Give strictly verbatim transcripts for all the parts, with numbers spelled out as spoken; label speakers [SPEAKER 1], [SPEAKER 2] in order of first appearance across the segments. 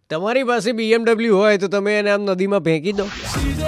[SPEAKER 1] તમારી પાસે બીએમડબલ્યુ હોય તો તમે એને આમ નદીમાં ફેંકી દો.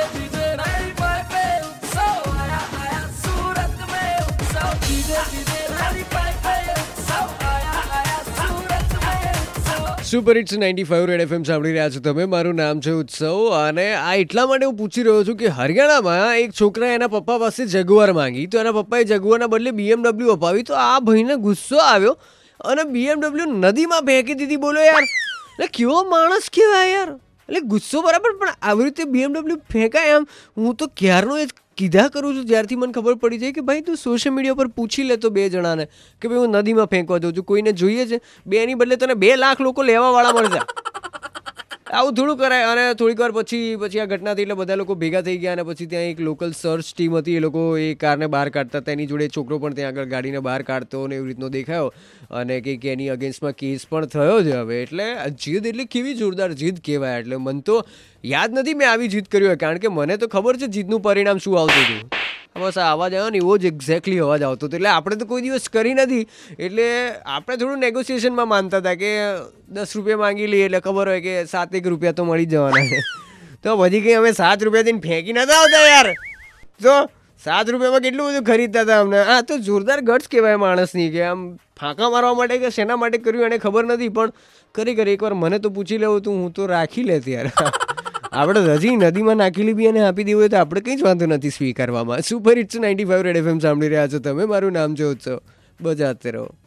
[SPEAKER 1] Super hits ninety five red FM સાંભળી રહ્યા છો તમે. મારું નામ છે ઉત્સવ અને આ એટલા માટે હું પૂછી રહ્યો છું કે હરિયાણામાં એક છોકરાએ એના પપ્પા પાસે જગુઆર માંગી તો એના પપ્પાએ જગુઆરના બદલે બીએમડબલ્યુ અપાવી તો આ ભાઈને ગુસ્સો આવ્યો અને બીએમડબલ્યુ નદીમાં ફેંકી દીધી. બોલો યાર, એટલે કેવો માણસ કહેવાય યાર. એટલે ગુસ્સો બરાબર, પણ આવી રીતે બીએમડબલ્યુ ફેંકાય એમ હું તો ક્યારનો એ કીધા કરું છું જ્યારથી મને ખબર પડી જાય કે ભાઈ તું સોશિયલ મીડિયા પર પૂછી લેતો બે જણાને કે ભાઈ હું નદીમાં ફેંકવા દઉં છું, કોઈને જોઈએ છે બે, એની બદલે તને બે લાખ લોકો લેવાવાળા મળશે. આવું થોડું કરાય. અને થોડીક વાર પછી પછી આ ઘટના થઈ એટલે બધા લોકો ભેગા થઈ ગયા અને પછી ત્યાં એક લોકલ સર્ચ ટીમ હતી, એ લોકો એ કારને બહાર કાઢતા હતા. એની જોડે છોકરો પણ ત્યાં આગળ ગાડીને બહાર કાઢતો ને એવી રીતનો દેખાયો અને કંઈક એની અગેન્સ્ટમાં કેસ પણ થયો છે હવે. એટલે જીદ એટલે કેવી જોરદાર જીદ કહેવાય. એટલે મને તો યાદ નથી મેં આવી જીદ કર્યું હોય, કારણ કે મને તો ખબર છે જીદનું પરિણામ શું આવતું હતું. બસ આ અવાજ આવ્યો ને એવો જ એક્ઝેક્ટલી અવાજ આવતો હતો. એટલે આપણે તો કોઈ દિવસ કરી નથી, એટલે આપણે થોડું નેગોશિએશનમાં માનતા હતા કે દસ રૂપિયા માંગી લઈએ એટલે ખબર હોય કે સાત એક રૂપિયા તો મળી જવાના છે. તો પછી કંઈ અમે સાત રૂપિયા દઈને ફેંકી નતા આવતા યાર. તો સાત રૂપિયામાં કેટલું બધું ખરીદતા હતા અમને. હા, તો જોરદાર ગટ્સ કહેવાય માણસની કે આમ ફાંકા મારવા માટે કે શેના માટે કર્યું એને ખબર નથી, પણ કરી કરી એકવાર મને તો પૂછી લેવું તું, હું તો રાખી લેતી યાર. આપણે હજી નદીમાં નાખેલી બી અને આપી દેવું હોય તો આપણે કંઈ જ વાંધો નથી સ્વીકારવામાં. Super hits ninety five red FM સાંભળી રહ્યા છો તમે. મારું નામ છે ઉત્સવ. બજાતે રહો.